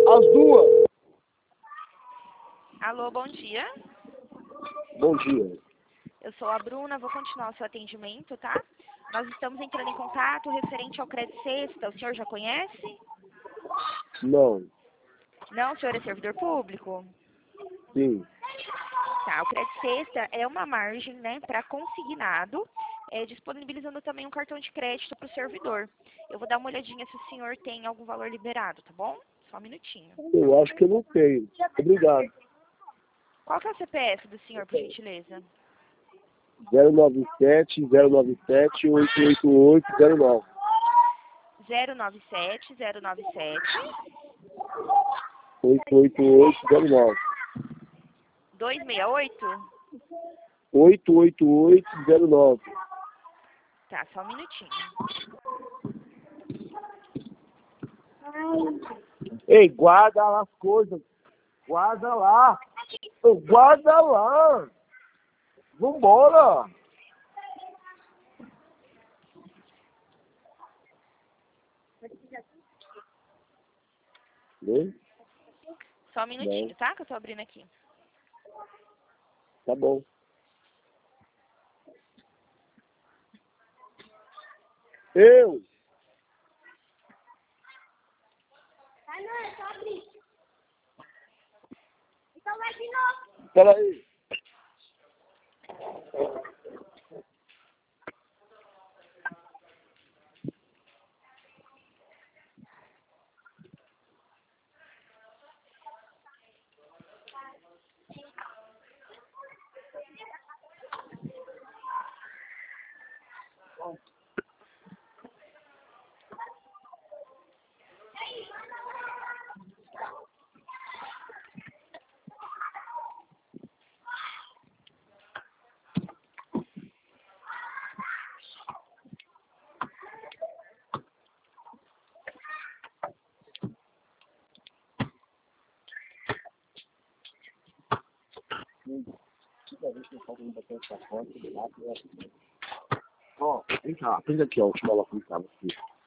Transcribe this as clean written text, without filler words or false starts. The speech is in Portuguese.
As duas. Alô, bom dia. Bom dia. Eu sou a Bruna, vou continuar o seu atendimento, tá? Nós estamos entrando em contato referente ao Crédito Sexta. O senhor já conhece? Não. Não, o senhor é servidor público? Sim. Tá, o Crédito Sexta é uma margem, né, para consignado, disponibilizando também um cartão de crédito para o servidor. Eu vou dar uma olhadinha se o senhor tem algum valor liberado, tá bom? Só um minutinho. Eu acho que eu não tenho. Obrigado. Qual que é o CPF do senhor, por gentileza? 097 097 888 09. 097 097 888 09. 268? 888 09. Tá, só um minutinho. Ei, guarda lá as coisas. Guarda lá. Guarda lá. Vambora. Oi? Só um minutinho, Não. tá? Que eu tô abrindo aqui. Tá bom. Eu. Ah, não, é só abrir. Então vai de novo. Peraí. Ó, vem cá, aprende aqui, ó, o chinelo aplicado aqui.